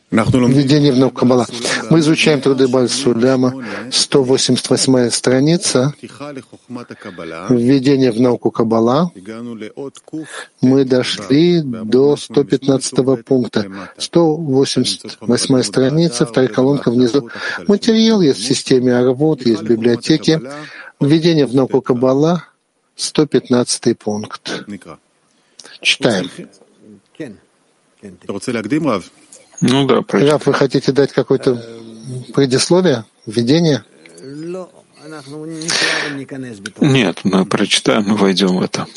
Введение в науку Каббала. Мы изучаем труды Баль-Суляма, 188 страница. Введение в науку Каббала. Мы дошли до 115 пункта. 188 страница, вторая колонка внизу. Материал есть в системе Арвот, есть в библиотеке. Введение в науку Каббала, 115 пункт. Читаем. Ну да, Рав, вы хотите дать какое-то предисловие, введение? Нет, мы прочитаем и войдем в это.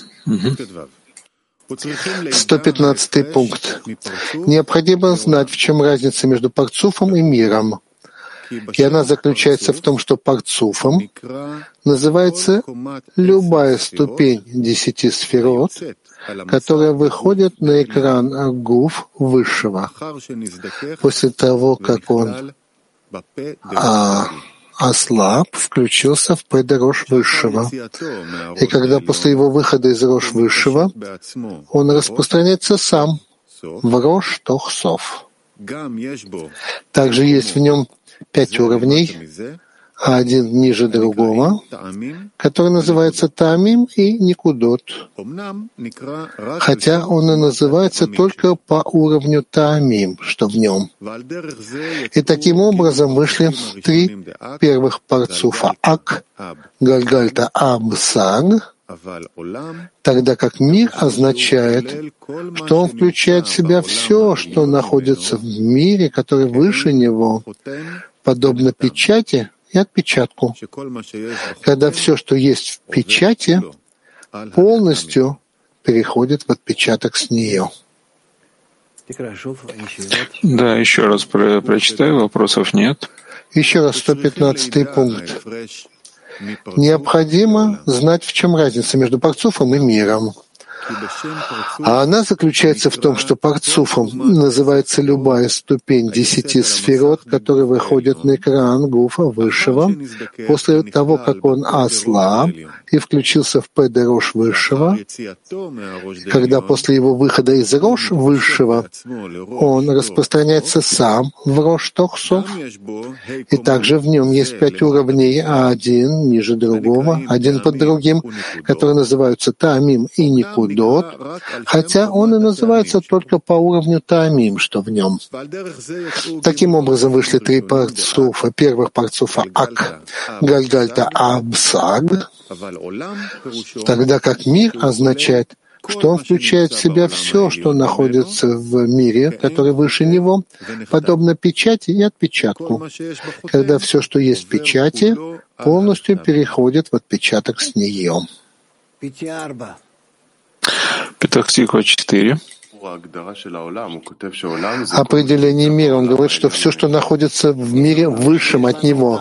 115 пункт. Необходимо знать, в чем разница между парцуфом и миром. И она заключается в том, что парцуфом называется любая ступень 10 сферот, которая выходит на экран гуф высшего, после того, как он ослаб, включился в пэдэ рош высшего. И когда после его выхода из рош высшего, он распространяется сам в рош тох-сов. Также есть в нем 5 уровней, один ниже другого, который называется Таамим и Никудот, хотя он и называется только по уровню Таамим, что в нем. И таким образом вышли 3 первых парцуфа Ак, Гальгальта Аб Саг, тогда как мир означает, что он включает в себя все, что находится в мире, который выше него, подобно печати и отпечатку, когда все, что есть в печати, полностью переходит в отпечаток с нее. Да, еще раз прочитаю, вопросов нет. Еще раз 115 пункт. Необходимо знать, в чем разница между парцуфом и миром. А она заключается в том, что парцуфом называется любая ступень 10 сферот, которая выходит на экран гуфа высшего, после того, как он ослаб и включился в пэдэ рош высшего, когда после его выхода из рош высшего он распространяется сам в рош тох-сов, и также в нем есть 5 уровней, один ниже другого, один под другим, которые называются Таамим и Никудот, хотя он и называется только по уровню Таамим, что в нем. Таким образом вышли 3 парцуфа. Первых парцуфа Ак, Гальгальта Аб Саг, тогда как мир означает, что он включает в себя все, что находится в мире, который выше него, подобно печати и отпечатку, когда все, что есть в печати, полностью переходит в отпечаток с нее. Петах Тиква 4. Определение мира. Он говорит, что все, что находится в мире высшем от него.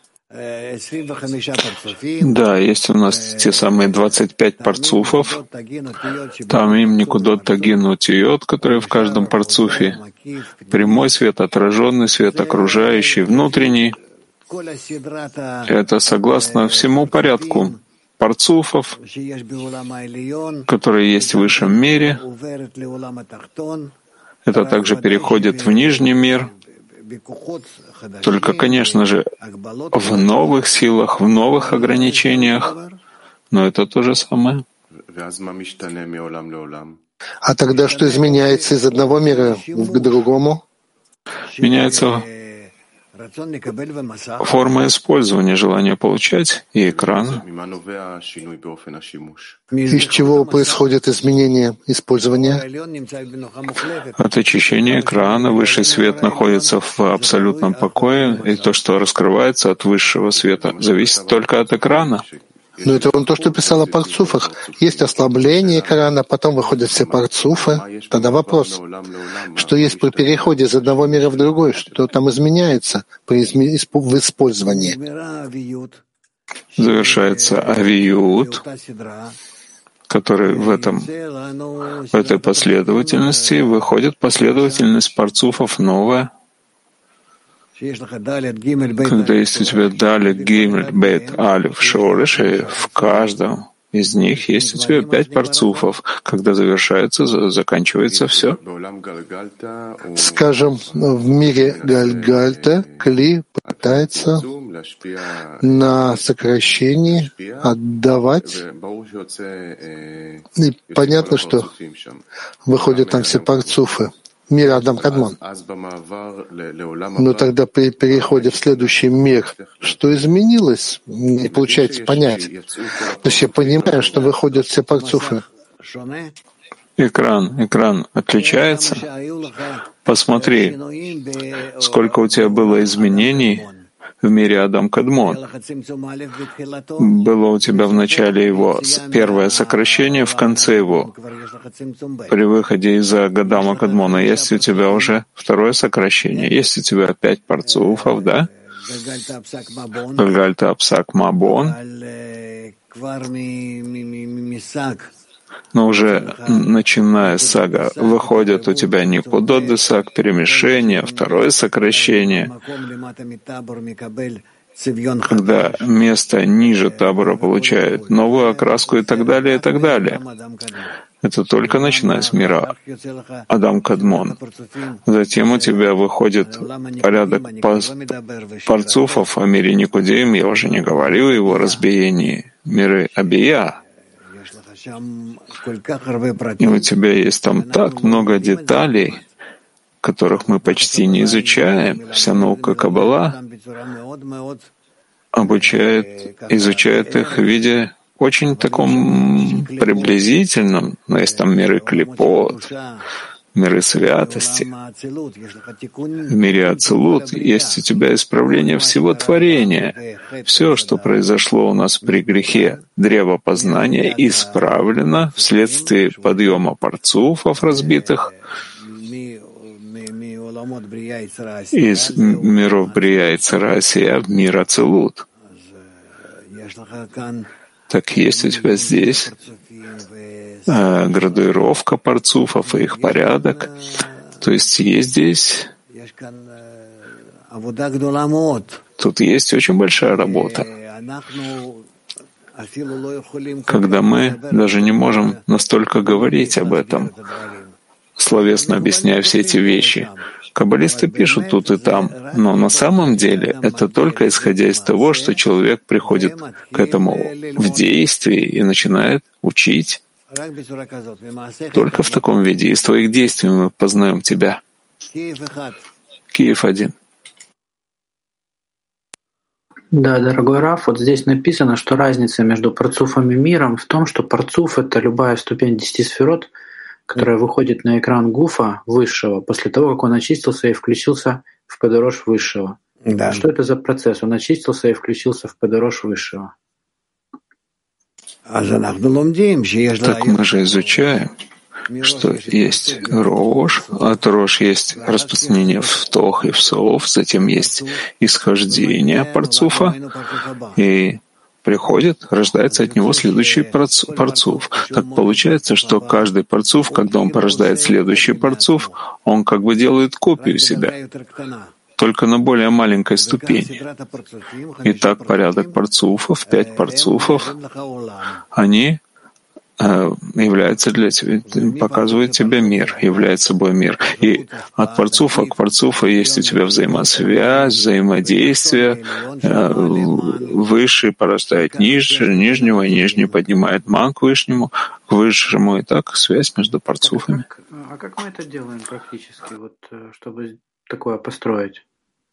Да, есть у нас те самые 25 парцуфов. Там им Никудот, Тагин, Утиот, которые в каждом парцуфе. Прямой свет, отраженный свет, окружающий, внутренний. Это согласно всему порядку парцуфов, которые есть в высшем мире. Это также переходит в нижний мир, только, конечно же, в новых силах, в новых ограничениях, но это то же самое. А тогда что изменяется из одного мира к другому? Меняется форма использования, желание получать и экран. Из чего происходит изменение использования? От очищения экрана высший свет находится в абсолютном покое, и то, что раскрывается от высшего света, зависит только от экрана. Но это он то, что писал о парцуфах. Есть ослабление экрана, потом выходят все парцуфы. Тогда вопрос, что есть при переходе из одного мира в другой, что там изменяется в использовании? Завершается авиют, который в этой последовательности выходит последовательность парцуфов новая. Когда есть у тебя далит, гимель, бет, алиф, шореш, и в каждом Из них есть у тебя 5 парцуфов, когда заканчивается все. Скажем, в мире Гальгальта Кли пытается на сокращении отдавать. И понятно, что выходят там все парцуфы. Мир Адам Кадмон. Но тогда при переходе в следующий мир, что изменилось, не получается понять. То есть я понимаю, что выходят все парцуфы. Экран отличается. Посмотри, сколько у тебя было изменений в мире Адам Кадмон. Было у тебя в начале его первое сокращение, в конце его. При выходе из Адама Кадмона есть у тебя уже второе сокращение. Есть у тебя 5 парцуфов, да? Гальгальта Апсак Мабон. Но уже начиная с сага, выходит у тебя Никудот Десак, перемешение, второе сокращение, когда место ниже табора получает новую окраску и так далее, и так далее. Это только начиная с мира Адам Кадмон. Затем у тебя выходит порядок парцуфов о мире Никудеем, я уже не говорил о его разбиении, миры Абия. И у тебя есть там так много деталей, которых мы почти не изучаем. Вся наука Каббала изучает их в виде очень таком приблизительном. Но есть там миры клипот, миры святости. В мире Ацилут есть у тебя исправление всего творения. Все, что произошло у нас при грехе древа познания, исправлено вследствие подъема парцуфов разбитых из миров Брия и Царасия в мир Ацилут. Так есть у тебя здесь градуировка парцуфов и их порядок. То есть здесь тут есть очень большая работа, когда мы даже не можем настолько говорить об этом, словесно объясняя все эти вещи. Каббалисты пишут тут и там, но на самом деле это только исходя из того, что человек приходит к этому в действии и начинает учить. Только в таком виде. Из твоих действий мы познаем тебя. Киев 1. Да, дорогой Раф, вот здесь написано, что разница между парцуфом и миром в том, что парцуф — это любая ступень 10 сферот, которая выходит на экран гуфа высшего после того, как он очистился и включился в Педорош высшего. Да. Что это за процесс? Он очистился и включился в Педорош высшего. Так мы же изучаем, что есть Рош, от Рош есть распространение в Тох и в Сов, затем есть исхождение парцуфа, и приходит, рождается от него следующий парцуф. Так получается, что каждый парцуф, когда он порождает следующий парцуф, он как бы делает копию себя, только на более маленькой ступени. Итак, порядок парцуфов, 5 парцуфов, они являются для тебя, показывают тебе мир, является собой мир. И от парцуфа к парцуфу есть у тебя взаимосвязь, взаимодействие. Высший порождает нижнего, и нижний поднимает ман к высшему, и так связь между парцуфами. А как мы это делаем практически, вот, чтобы такое построить?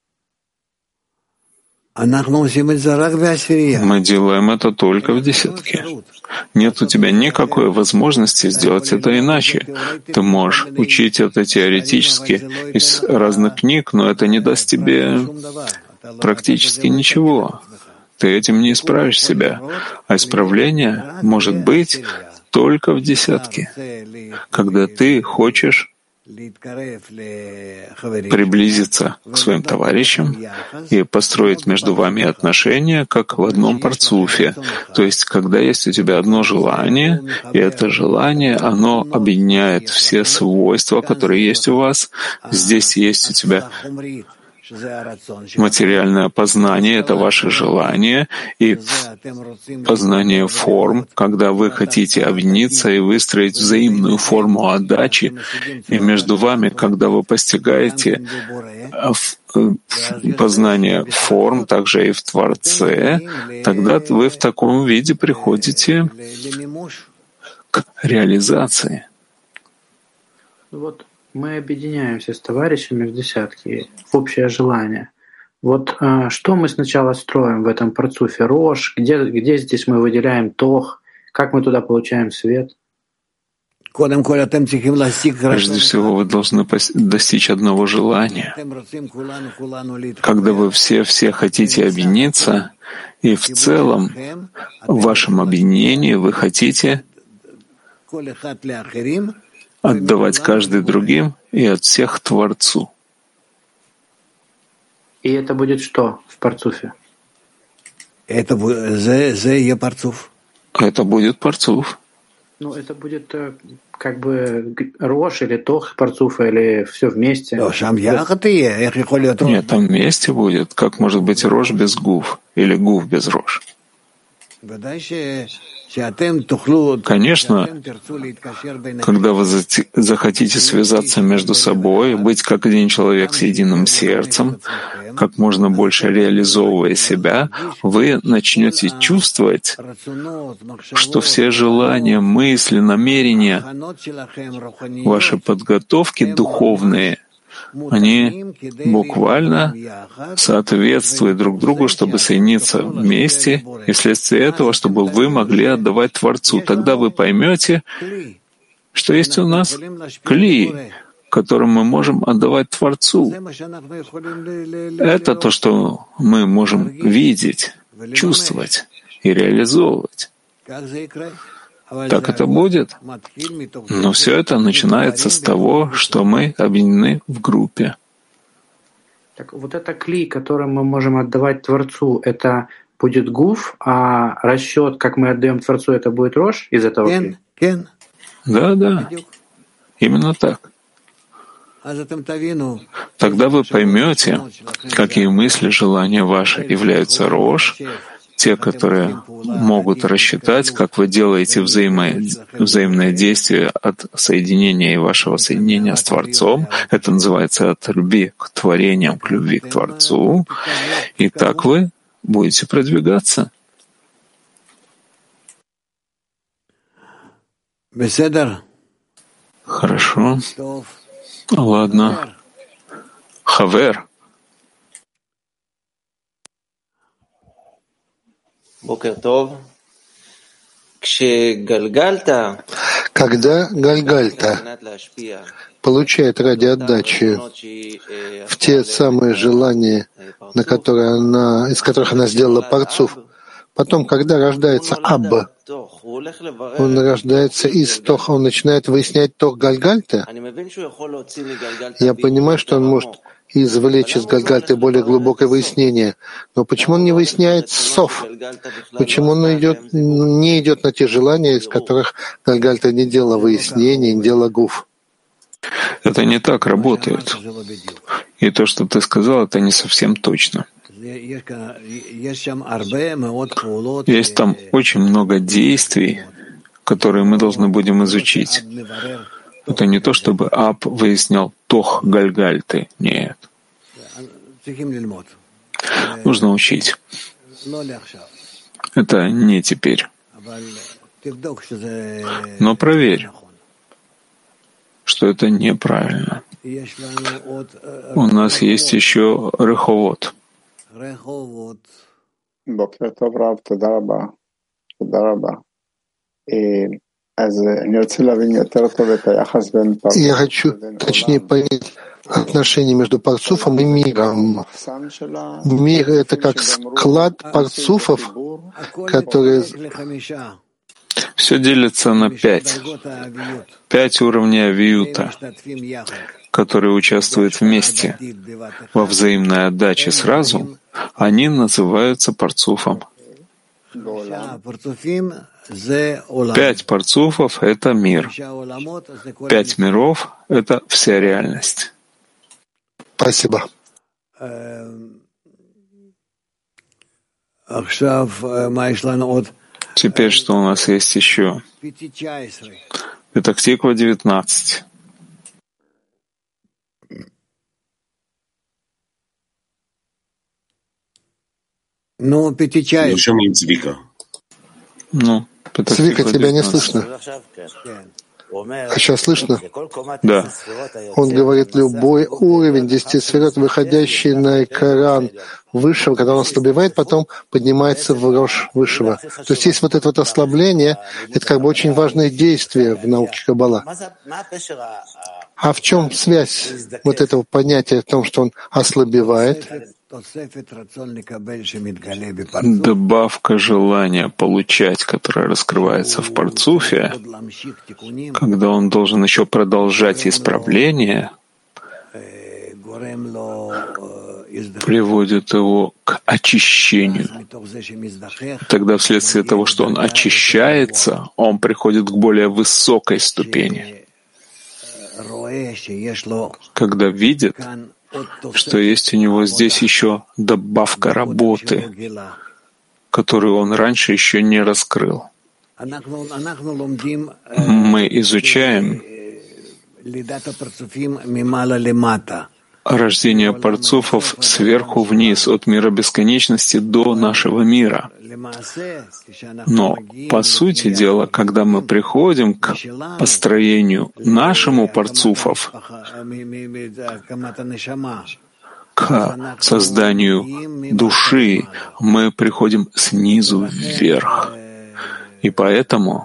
Мы делаем это только в десятке. Нет у тебя никакой возможности сделать это иначе. Ты можешь учить это теоретически из разных книг, но это не даст тебе практически ничего. Ты этим не исправишь себя. А исправление может быть только в десятке, когда ты хочешь приблизиться к своим товарищам и построить между вами отношения, как в одном парцуфе. То есть, когда есть у тебя одно желание, и это желание, оно объединяет все свойства, которые есть у вас. Здесь есть у тебя Материальное познание — это ваше желание, и познание форм, когда вы хотите объединиться и выстроить взаимную форму отдачи, и между вами, когда вы постигаете познание форм, также и в Творце, тогда вы в таком виде приходите к реализации. Вот мы объединяемся с товарищами в десятки, в общее желание. Вот что мы сначала строим в этом парцуфе? Рош, где здесь мы выделяем тох, как мы туда получаем свет? Прежде всего, вы должны достичь одного желания. Когда вы все хотите объединиться, и в целом в вашем объединении вы хотите отдавать каждый другим и от всех Творцу. И это будет что в парцуфе? Это будет парцуф. Ну, это будет как бы рош или тох парцуфа, или все вместе. Нет, там вместе будет. Как может быть рош без гуф или гуф без рош? Конечно, когда вы захотите связаться между собой, быть как один человек с единым сердцем, как можно больше реализовывая себя, вы начнете чувствовать, что все желания, мысли, намерения, ваши подготовки духовные, они буквально соответствуют друг другу, чтобы соединиться вместе, и вследствие этого, чтобы вы могли отдавать Творцу. Тогда вы поймете, что есть у нас кли, которым мы можем отдавать Творцу. Это то, что мы можем видеть, чувствовать и реализовывать. Так это будет. Но все это начинается с того, что мы объединены в группе. Так вот это кли, которым мы можем отдавать Творцу, это будет гуф, а расчет, как мы отдаем Творцу, это будет рош из этого кли? Да. Именно так. Тогда вы поймете, какие мысли, желания ваши являются рош, те, которые могут рассчитать, как вы делаете взаимное действие от соединения и вашего соединения с Творцом. Это называется от любви к творениям, к любви к Творцу. И так вы будете продвигаться. Хорошо. Ладно. Хавер. Когда Гальгальта получает ради отдачи в те самые желания, из которых она сделала парцуф, потом, когда рождается Абба, он рождается из Тоха, он начинает выяснять Тох Гальгальта. Я понимаю, что он может извлечь из Гальгальты более глубокое выяснение. Но почему он не выясняет сов? Почему он не идет на те желания, из которых Гальгальта не делала выяснений, не делала гуф? Это не так работает. И то, что ты сказал, это не совсем точно. Есть там очень много действий, которые мы должны будем изучить. Это не то, чтобы Аб выяснял Тох Гальгальты. Нет. Нужно учить. Это не теперь. Но проверь, что это неправильно. У нас есть еще Реховод. בוקר טוב רב, תודה רבה. Я хочу точнее понять отношения между парцуфом и миром. Мир — это как склад парцуфов, которые... Все делится на 5. 5 уровней авиюта, которые участвуют вместе во взаимной отдаче сразу, они называются парцуфом. 5 парцуфов — это мир. 5 миров — это вся реальность. Спасибо. Теперь что у нас есть еще? Петах-Тиква 19. Цвика, тебя не слышно. А сейчас слышно? Да. Он говорит, любой уровень 10 сферот, выходящий на экран высшего, когда он ослабевает, потом поднимается в рожь высшего. То есть есть вот это вот ослабление, это как бы очень важное действие в науке Каббала. А в чем связь вот этого понятия в том, что он ослабевает? Добавка желания получать, которая раскрывается в парцуфе, когда он должен еще продолжать исправление, приводит его к очищению. Тогда вследствие того, что он очищается, он приходит к более высокой ступени, когда видит, что есть у него здесь еще добавка работы, которую он раньше еще не раскрыл. Мы изучаем рождение парцуфов сверху вниз, от мира бесконечности до нашего мира. Но, по сути дела, когда мы приходим к построению нашему парцуфов, к созданию души, мы приходим снизу вверх. И поэтому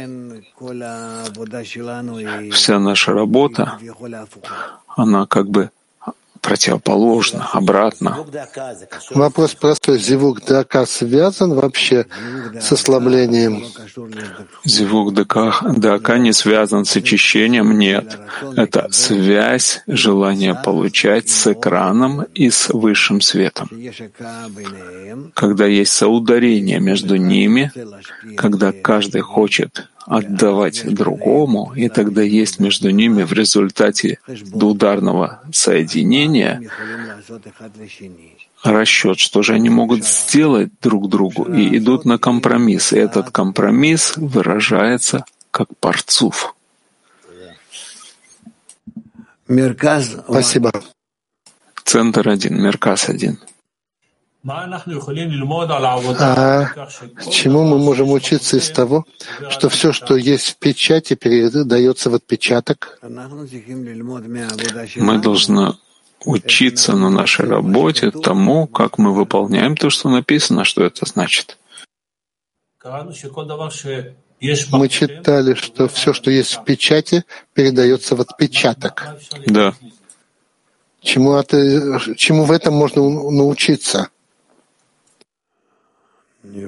вся наша работа, она как бы противоположно, обратно. Вопрос простой. Зивук дака связан вообще с ослаблением? Зивук дака не связан с очищением, нет. Это связь, желание получать с экраном и с высшим светом. Когда есть соударение между ними, когда каждый хочет отдавать другому, и тогда есть между ними в результате двударного соединения расчет, что же они могут сделать друг другу, и идут на компромисс. И этот компромисс выражается как парцуф. Спасибо. Центр 1, Мерказ 1. Чему мы можем учиться из того, что все, что есть в печати, передается в отпечаток? Мы должны учиться на нашей работе тому, как мы выполняем то, что написано, что это значит. Мы читали, что все, что есть в печати, передается в отпечаток. Да. Чему в этом можно научиться? Я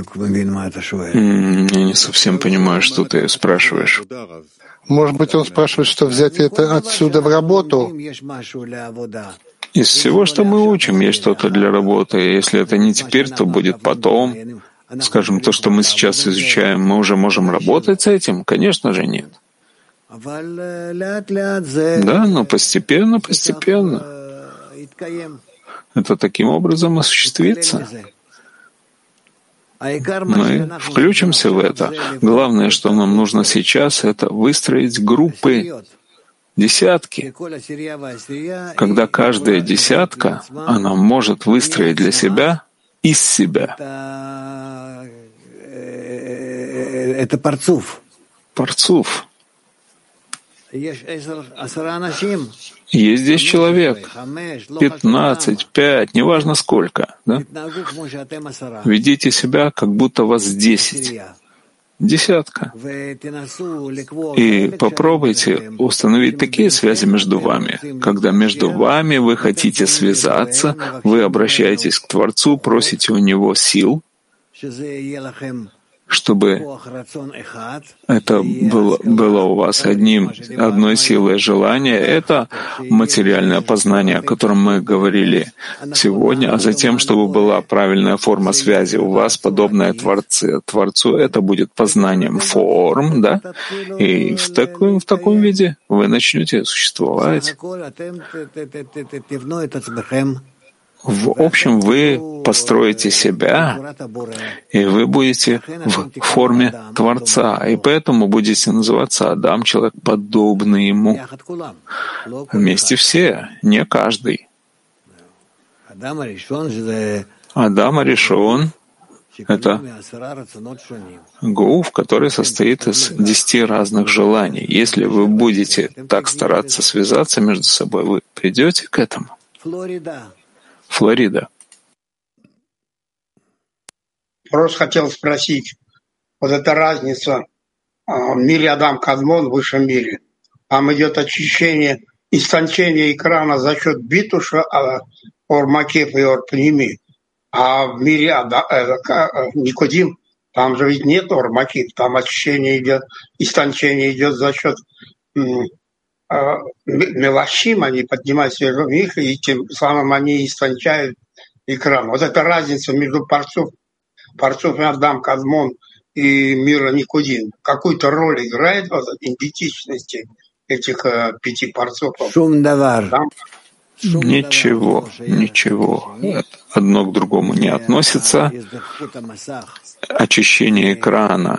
не совсем понимаю, что ты спрашиваешь. Может быть, он спрашивает, что взять это отсюда в работу? Из всего, что мы учим, есть что-то для работы. Если это не теперь, то будет потом. Скажем, то, что мы сейчас изучаем, мы уже можем работать с этим? Конечно же, нет. Да, но постепенно. Это таким образом осуществится. Мы включимся в это. Главное, что нам нужно сейчас, это выстроить группы, десятки. Когда каждая десятка, она может выстроить для себя из себя. Это парцуф. Парцуф. Есть 10 человек, 15, 5, неважно сколько. Да? Ведите себя, как будто вас 10. Десятка. И попробуйте установить такие связи между вами. Когда между вами вы хотите связаться, вы обращаетесь к Творцу, просите у Него сил, чтобы это было у вас одной силой желания. Это материальное познание, о котором мы говорили сегодня, а затем, чтобы была правильная форма связи у вас, подобная Творцу, это будет познанием форм, да? И в таком виде вы начнете существовать. В общем, вы построите себя, и вы будете в форме Творца, и поэтому будете называться Адам, человек подобный ему. Вместе все, не каждый. Адам Аришон — это гуф, который состоит из 10 разных желаний. Если вы будете так стараться связаться между собой, вы придете к этому. Флорида. Просто хотел спросить, вот эта разница в мире Адам Кадмон, в высшем мире, там идет очищение, истончение экрана за счет битуша, ормакев и орпними, а в мире Никодим, там же ведь нет ормакив, там очищение идет, истончение идет за счет мелашим, они поднимают свежих них, и тем самым они истончают экран. Вот эта разница между парцуфом Адам Кадмон и мира Никодим, какую-то роль играет в идентичности этих 5 парцуфов? Ничего. Одно к другому не относится. Очищение экрана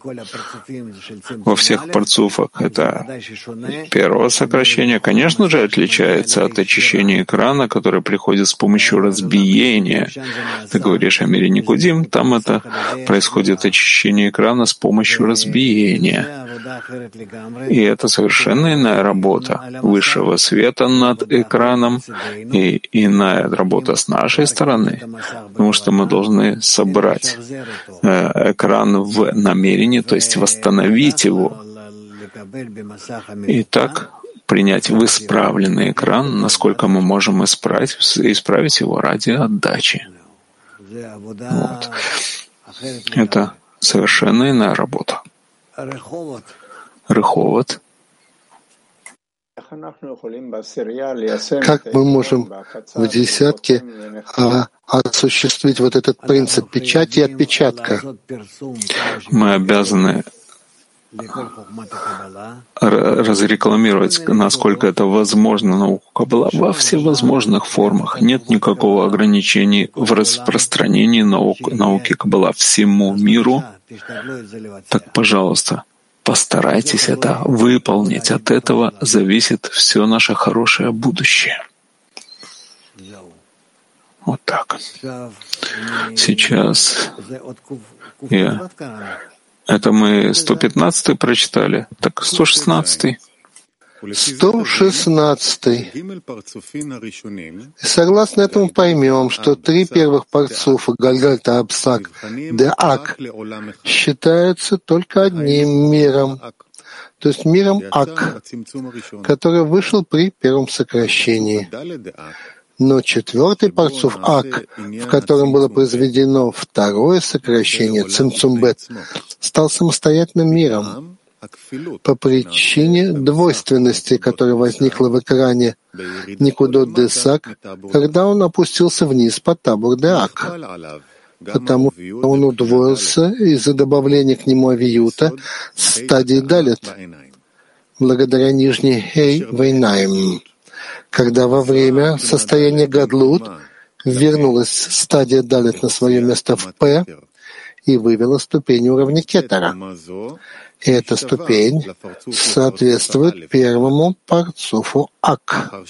во всех парцуфах — это первое сокращение. Конечно же, отличается от очищения экрана, которое приходит с помощью разбиения. Ты говоришь о мире Никодим, там это происходит очищение экрана с помощью разбиения. И это совершенно иная работа высшего света над экраном и иная работа с нашей стороны, потому что мы должны собрать экран в намерении, то есть восстановить его, и так принять в исправленный экран, насколько мы можем исправить его ради отдачи. Вот. Это совершенно иная работа. Реховод. Как мы можем в десятке осуществить вот этот принцип печати и отпечатка? Мы обязаны разрекламировать, насколько это возможно, науку Каббала во всевозможных формах. Нет никакого ограничения в распространении науки Каббала всему миру. Так, пожалуйста, постарайтесь это выполнить. От этого зависит все наше хорошее будущее. Вот так. Сейчас это мы 115-й прочитали, так 116-й. 116. И согласно этому поймем, что 3 первых парцуфа Гальгальта Абсак Деак считаются только одним миром, то есть миром Ак, который вышел при первом сокращении. Но 4-й парцуф Ак, в котором было произведено второе сокращение Цимцумбет, стал самостоятельным миром по причине двойственности, которая возникла в экране Никудот Десак, когда он опустился вниз по Табур Деак, потому что он удвоился из-за добавления к нему авиюта стадии Далит, благодаря нижней Хей Вейнаим. Когда во время состояния Гадлут вернулась стадия Далит на свое место в П и вывела ступень уровня Кетера. И эта ступень соответствует первому парцуфу Ак.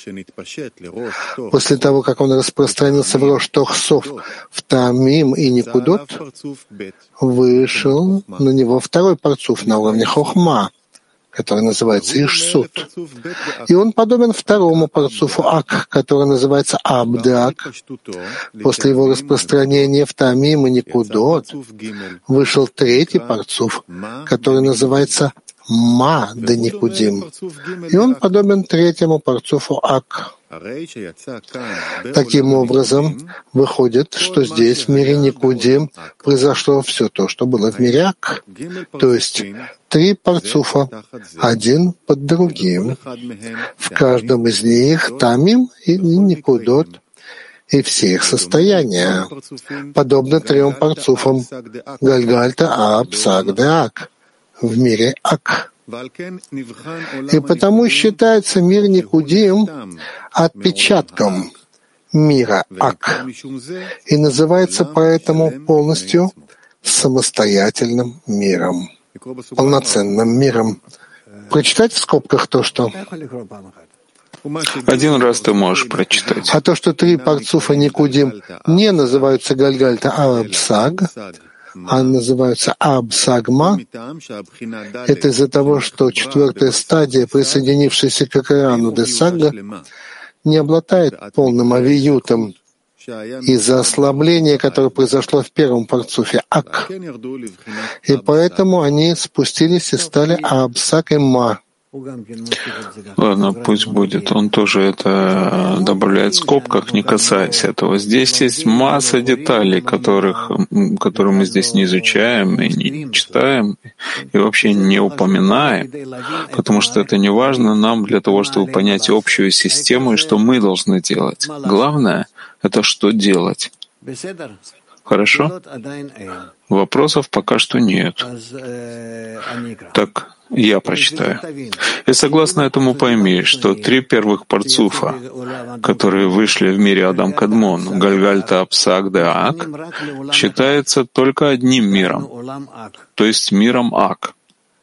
После того, как он распространился в Рош Тохсов, в Тамим и Никудот, вышел на него второй парцуф на уровне Хохма, который называется Ишсут. И он подобен второму парцуфу Ак, который называется Абдак. После его распространения в Тамим и Никудот вышел 3-й парцуф, который называется Ма де Никудим, и он подобен третьему парцуфу Ак. Таким образом, выходит, что здесь, в мире Никудим, произошло все то, что было в мире Ак. То есть 3 парцуфа, один под другим. В каждом из них Тамим и Никудот, и все их состояния, подобно 3 парцуфам Гальгальта Аб Саг де Ак в мире Ак. И потому считается мир Никудим отпечатком мира Ак и называется поэтому полностью самостоятельным миром, полноценным миром. Прочитать в скобках то, что... Один раз ты можешь прочитать. А то, что 3 парцуфа Никудим не называются Гальгальта Абсаг, а называются Абсагма, это из-за того, что 4-я стадия, присоединившаяся к экрану Десага, не обладает полным авиютом из-за ослабления, которое произошло в 1-м парцуфе Ак. И поэтому они спустились и стали Абсаг и Ма. Ладно, пусть будет. Он тоже это добавляет в скобках, не касаясь этого. Здесь есть масса деталей, которые мы здесь не изучаем и не читаем, и вообще не упоминаем, потому что это не важно нам для того, чтобы понять общую систему и что мы должны делать. Главное — это что делать. Хорошо? Вопросов пока что нет. Так, я прочитаю. И согласно этому пойми, что 3 первых парцуфа, которые вышли в мире Адам Кадмон, Гальгальта Абсаг де Ак, считается только одним миром, то есть миром Ак,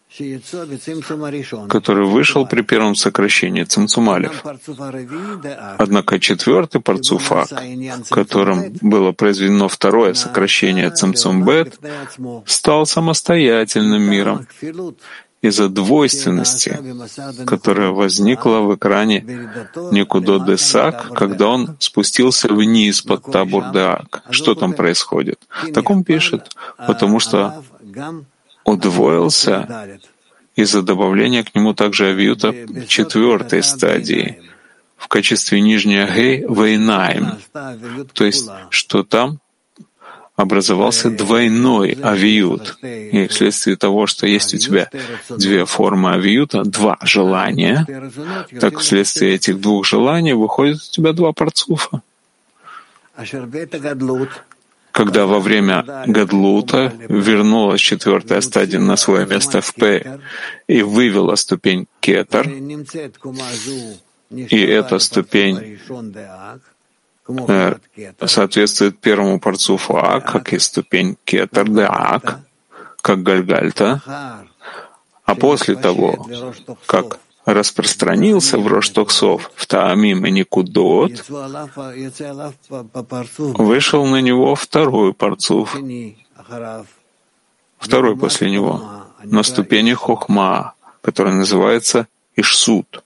который вышел при первом сокращении Цимцум Алеф. Однако 4-й парцуф Ак, которым было произведено 2-е сокращение Цимцум Бет, стал самостоятельным миром из-за двойственности, которая возникла в экране Никудот де Сак, когда он спустился вниз под Табур де Ак. Что там происходит? Так он пишет, потому что удвоился из-за добавления к нему также авиюта 4-й стадии в качестве нижней агей вейнаим, то есть что там образовался двойной авиют. И вследствие того, что есть у тебя 2 формы авиюта, 2 желания, так вследствие этих 2 желаний выходит у тебя 2 парцуфа. Когда во время Гадлута вернулась 4-я стадия на свое место в П и вывела ступень Кетар, и эта ступень соответствует 1-му парцуфу Ак, как и ступень Кетар де Ак, как Гальгальта, а после того, как распространился в Рош Токсов, в Таамим и Никудот, вышел на него 2-й парцуф, 2-й после него, на ступени Хохма, который называется Ишсут.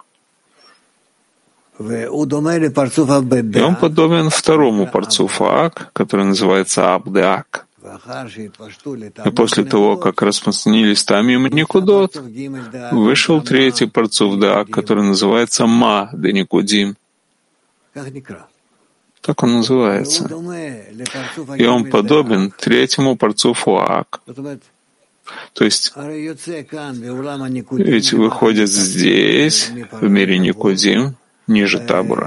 И он подобен 2-му парцуфу Ак, который называется Аб-де-Ак. И после того, как распространились Тамим и Никудот, вышел 3-й парцуф де Ак, который называется Ма де Никудим. Так он называется. И он подобен 3-му парцуфу Ак. То есть, ведь выходит здесь, в мире Никудим, ниже Табура.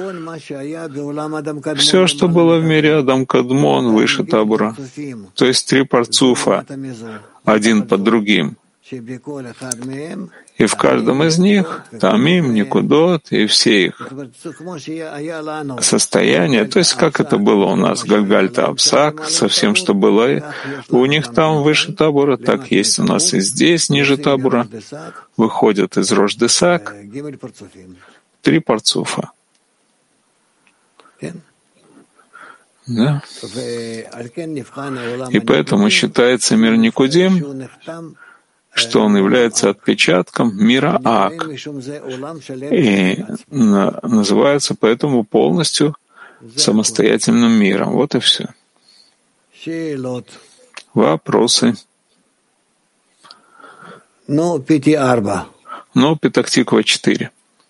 Все, что было в мире Адам Кадмон, выше Табура. То есть 3 парцуфа, один под другим. И в каждом из них Тамим, Никудот и все их состояния, то есть как это было у нас, Гальгальта Абсак, со всем, что было у них там выше Табура, так есть у нас и здесь, ниже Табура, выходят из Рош де Сак 3 парцуфа. Да? И поэтому считается мир Никудим, что он является отпечатком мира Ак, и называется поэтому полностью самостоятельным миром. Вот и все. Вопросы? Но Петах-Тиква 4.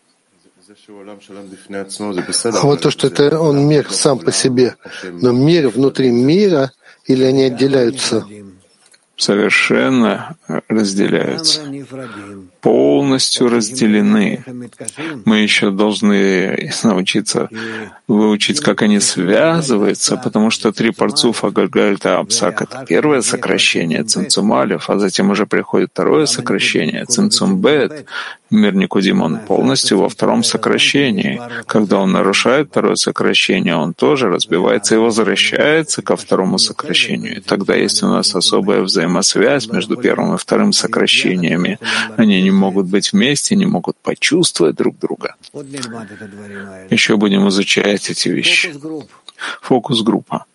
А вот то, что это он мир сам по себе, но мир внутри мира, или они отделяются? Совершенно разделяются, полностью разделены. Мы еще должны научиться выучить, как они связываются, потому что 3 парцуфа Гальгальта Апсак — это первое сокращение, Цимцум Алеф, а затем уже приходит второе сокращение, Цимцум Бет. Мир Никудим, он полностью во втором сокращении. Когда он нарушает второе сокращение, он тоже разбивается и возвращается ко второму сокращению. И тогда есть у нас особая взаимосвязь между первым и вторым сокращениями. Они не могут быть вместе, не могут почувствовать друг друга. Еще будем изучать эти вещи. Фокус-группа.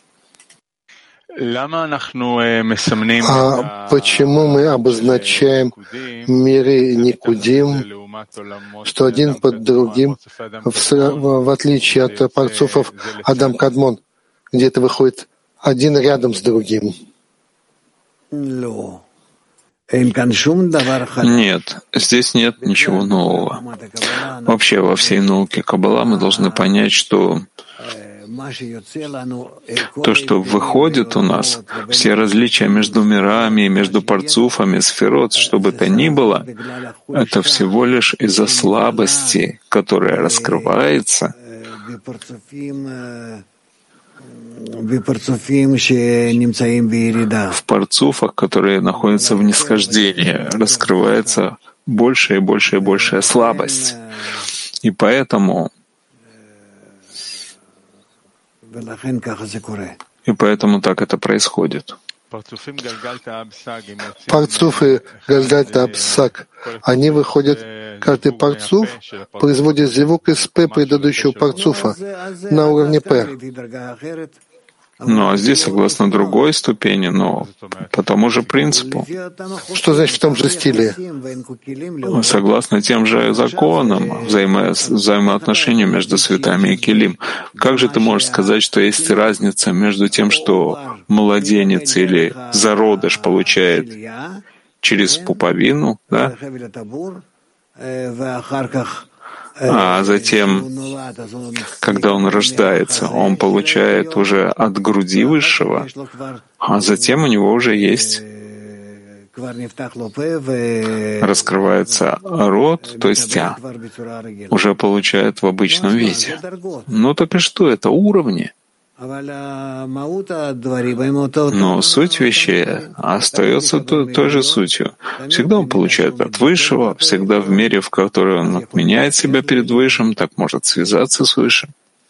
А почему мы обозначаем миры Никудим, что один под другим, в отличие от парцуфов Адам Кадмон, где это выходит один рядом с другим? Нет, здесь нет ничего нового. Вообще во всей науке Каббала мы должны понять, что то, что выходит у нас, все различия между мирами и между парцуфами, сферот, что бы то ни было, это всего лишь из-за слабости, которая раскрывается в парцуфах, которые находятся в нисхождении, раскрывается большая и большая и большая слабость. И поэтому так это происходит. Парцуфы Гальгальта Апсак, они выходят, каждый парцуф производит звук из П предыдущего парцуфа на уровне П. Ну, а здесь согласно другой ступени, но по тому же принципу. Что значит в том же стиле? Согласно тем же законам взаимоотношений между светами и келим. Как же ты можешь сказать, что есть разница между тем, что младенец или зародыш получает через пуповину, да? А затем, когда он рождается, он получает уже от груди высшего, а затем у него уже есть, раскрывается рот, то есть уже получает в обычном виде. Ну так и что, это уровни. Но суть вещей остается той же сутью. Всегда он получает от Высшего, всегда в мере, в которой он отменяет себя перед Высшим, так может связаться с Высшим.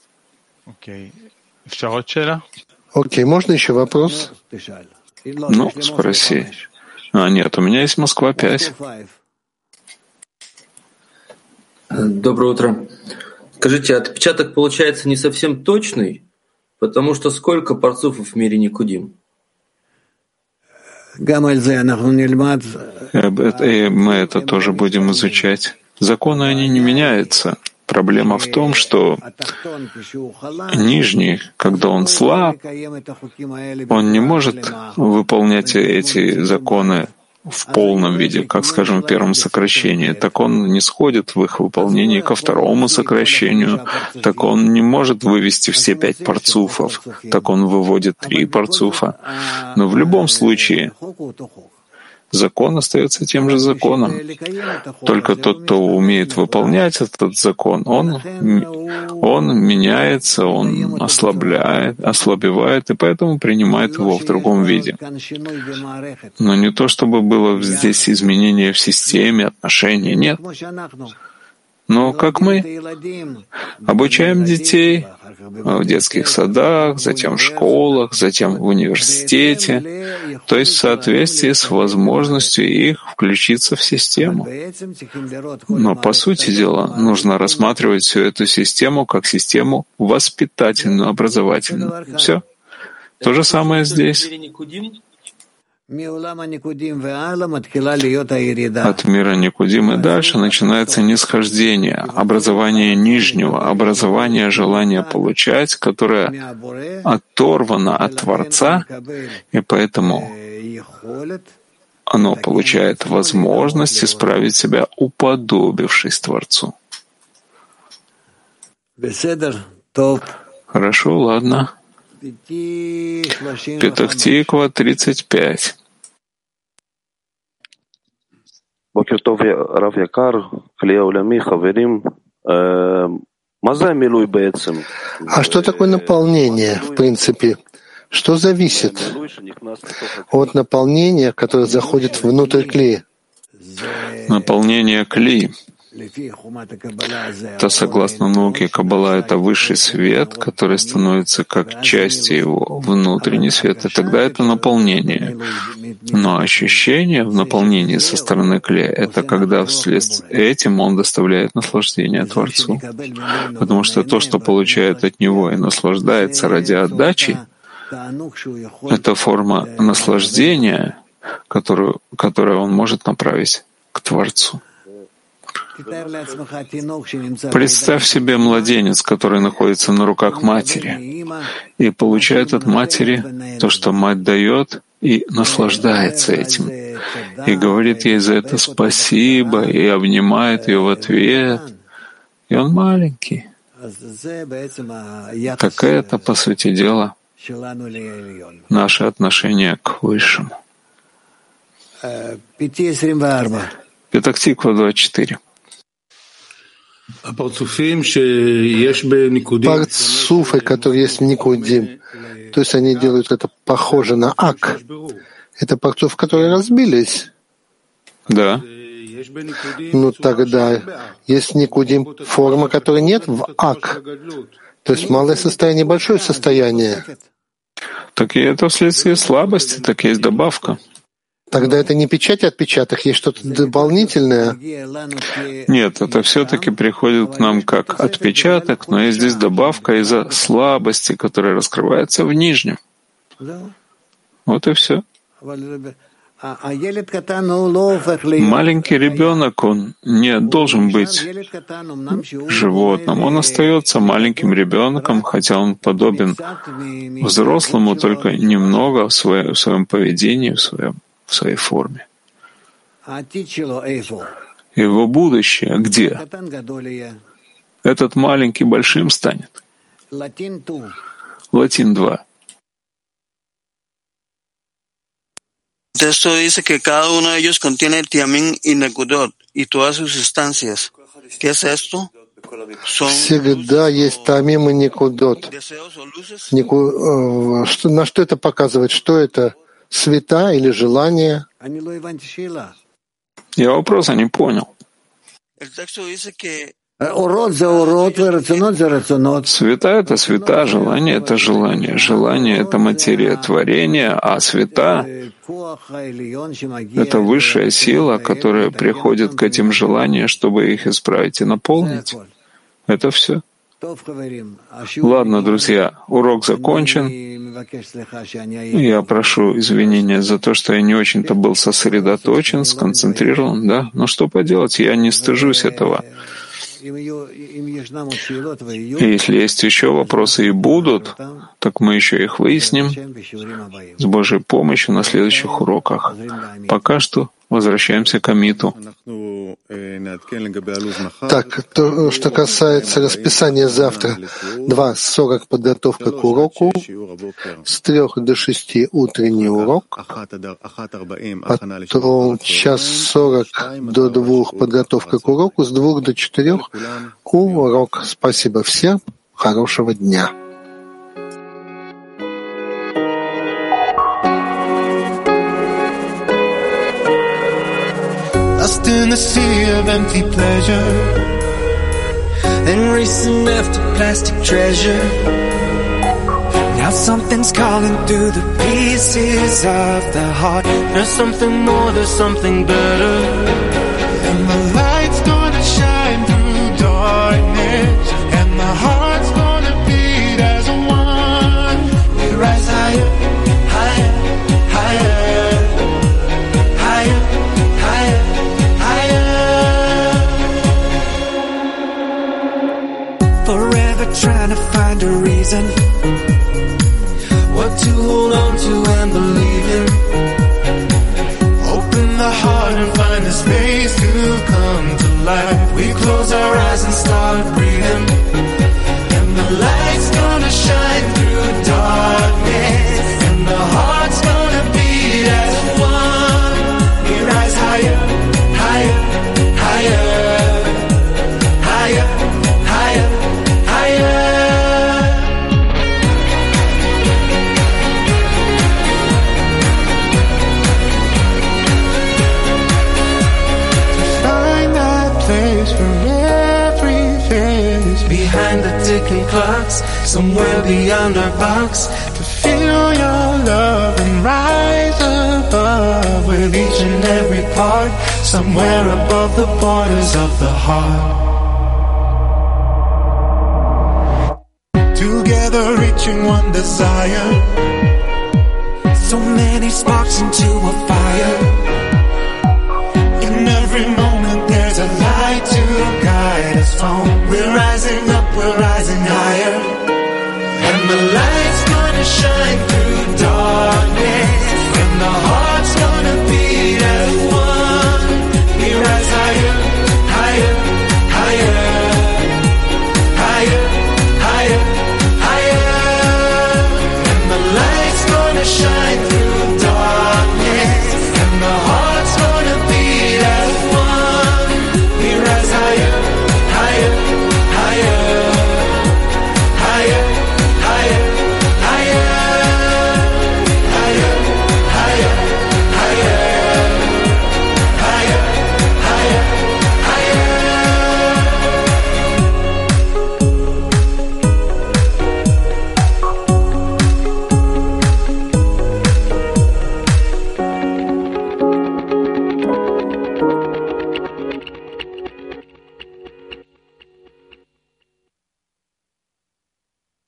Окей, можно еще вопрос? Ну, спроси. Нет, у меня есть Москва 5. Доброе утро. Скажите, отпечаток получается не совсем точный? Потому что сколько парцуфов в мире Никудим? Мы это тоже будем изучать. Законы, они не меняются. Проблема в том, что нижний, когда он слаб, он не может выполнять эти законы в полном виде, как, скажем, в первом сокращении, так он не сходит в их выполнении ко второму сокращению, так он не может вывести все 5 парцуфов, так он выводит 3 парцуфа. Но в любом случае закон остается тем же законом. Только тот, кто умеет выполнять этот закон, он меняется, он ослабевает, и поэтому принимает его в другом виде. Но не то, чтобы было здесь изменение в системе, отношений, нет. Но как мы обучаем детей в детских садах, затем в школах, затем в университете, то есть в соответствии с возможностью их включиться в систему. Но, по сути дела, нужно рассматривать всю эту систему как систему воспитательную, образовательную. Все. То же самое здесь. От мира Никудим и дальше начинается нисхождение, образование нижнего, образование желания получать, которое оторвано от Творца, и поэтому оно получает возможность исправить себя, уподобившись Творцу. Хорошо, ладно. Петах Тиква, 35. בוקר טוב, רב יקר, כלי העולמי, חברים. מה זה המילוי בעצם? А что такое наполнение, в принципе? Что зависит от наполнения, которое заходит внутрь клея? Наполнение кли. То, согласно науке Каббала, это высший свет, который становится как частью его, внутренний свет, и тогда это наполнение. Но ощущение в наполнении со стороны клея — это когда вследствие этим он доставляет наслаждение Творцу. Потому что то, что получает от него и наслаждается ради отдачи, это форма наслаждения, которую он может направить к Творцу. Представь себе младенец, который находится на руках матери и получает от матери то, что мать дает, и наслаждается этим, и говорит ей за это спасибо, и обнимает ее в ответ, и он маленький. Так это, по сути дела, наше отношение к Высшему. Петах Тиква, 24. Парцуфы, которые есть в Никудим, то есть они делают это похоже на ак. Это парцуфы, которые разбились. Да. Ну тогда есть Никудим форма, которой нет в ак. То есть малое состояние, большое состояние. Так и это вследствие слабости, так есть добавка. Тогда это не печать и отпечаток, есть что-то дополнительное. Нет, это все-таки приходит к нам как отпечаток, но есть здесь добавка из-за слабости, которая раскрывается в нижнем. Вот и все. Маленький ребенок, он не должен быть животным. Он остается маленьким ребенком, хотя он подобен взрослому, только немного в своем поведении, в своей форме. Его будущее где? Этот маленький большим станет. Латин 2. Texto dice que cada uno de ellos contiene tiamín y nekudot y todas sus sustancias. ¿Qué es esto? Всегда есть тамим и никудот. На что это показывает? Что это? Света или желание? Я вопроса не понял. Света — это света, желание — это желание. Желание — это материя творения, а света — это высшая сила, которая приходит к этим желаниям, чтобы их исправить и наполнить. Это все. Ладно, друзья, урок закончен. Я прошу извинения за то, что я не очень-то был сосредоточен, сконцентрирован, да? Но что поделать, я не стыжусь этого. И если есть еще вопросы и будут, так мы еще их выясним с Божьей помощью на следующих уроках. Пока что возвращаемся к Амиту. Так, то, что касается расписания завтра. 2:40 подготовка к уроку, с 3 до 6 утренний урок, потом 1:40 до 2 подготовка к уроку, с 2 до 4 урок. Спасибо всем, хорошего дня. Lost in the sea of empty pleasure and racing after plastic treasure. Now something's calling through the pieces of the heart. There's something more, there's something better. And the light's gonna shine through darkness, and my heart's gonna beat as one. We rise higher, higher, higher. Trying to find a reason, what to hold on to and believe in. Open box, somewhere beyond our box, to feel your love and rise above with each and every part, somewhere above the borders of the heart. Together reaching one desire, so many sparks into a fire. In every moment there's a light to guide us home. We're rising up, we're rising higher, and the light's gonna shine through